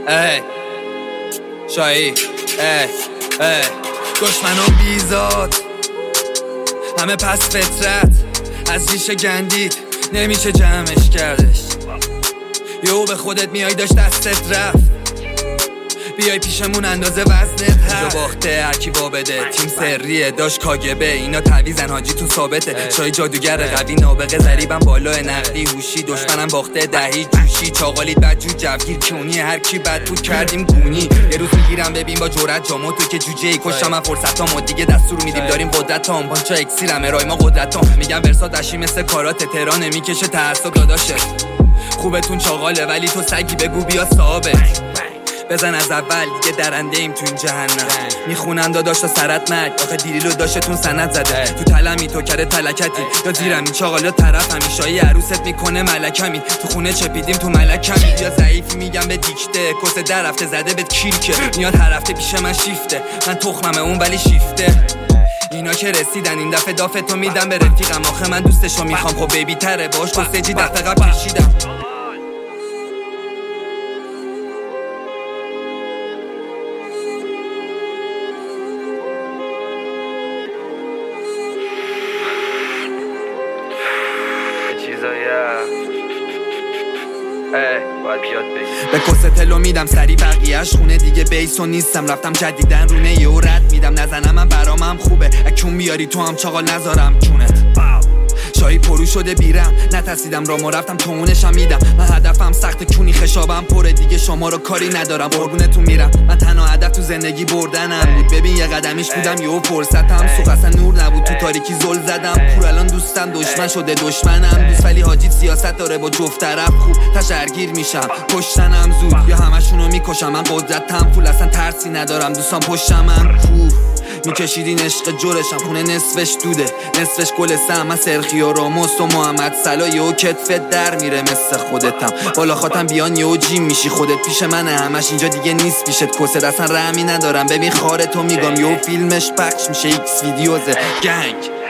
ای شایی ای دشمنان بیزاد همه پس فطرت از ریشه گندید نمیشه جمعش کردش. یهو به خودت میای داشت دستت رفت بیای پیشمون اندازه وزنت هست. باخته هرکی با بده تیم سریه داشت کاگبه اینا تعویزن حاجی تو ثابته. شای جادوگر قوی نابغه ضریبم بالا نقدی هوشی دشمنم باخته دهی جوشی چاقالید بدجور جوگیر کونی هر کی بد بود کردیم گونی. یه روز میگیرم ببین با جرأت جامو تو که جوجه ای کشتم من فرصتامو دیگه دستور میدیم داریم قدرت هم پانچا اکسیرم ارای ما قدرت هم میگم ورسا دشی مثل کارات تهران میکشه تعصب داداشه. خوبتون چاقاله ولی تو سگی بگو بیا ثابت بزن از اول دیگه درنده ایم تو این جهنم. میخونن داداش تا سرت مرگ آخه دیریلو داشتتون سند زده تو تلمی تو کره تلکتی یا زیرم این چاقالا طرف همیشایی عروست میکنه ملکمی تو خونه چپیدیم تو ملکمی یا ضعیفی میگم به دیکته کس در هفته زده بهت کیرکه میاد هر هفته پیش من شیفته من تخممه اون ولی شیفته. اینا که رسیدن این دفعه دافتو میدم به رفیقم آخه من دوستشو میخوام خب بیبی تره باش کستجی دفعه قبل کشیدم. باید بیاد به کسه تلو میدم سری بقیهش خونه دیگه بیسو نیستم رفتم جدیدن رونه یهو رد میدم نزنم من برامم خوبه اکون بیاری تو هم چاقال نذارم چونت شایی پرو شده بیرم نترسیدم رامو رفتم تونشم میدم من هدفم سخت کونی خشابم پره دیگه شما رو کاری ندارم قربونتون میرم من تنها هدف تو زندگی بردنم بود ببین یه قدمیش بودم یهو فرصتم سوق اصلا نور نبود تو تاریکی زل زدم پور الان دوستم دشمن شده دشمنم دوست ولی حاجی سیاست داره با جفت طرف خوب تشرگیر میشم کشتنم زود یا همشونو میکشم من قدرتم فول اصلا ترسی ندارم دوستان پشتمم خوب میکشیدین عشق جورشم خونه نصفش دوده نصفش گل سم من سرخی و راموس و محمد صلاح و کتفت در میره مثل خودتم بالا خاطم بیان یهو جیم میشی خودت پیش منه همش اینجا دیگه نیست پیشت کسر اصلا رحمی ندارم ببین خارتو میگم یهو فیلمش پخش میشه ایکس ویدیوزه گنگ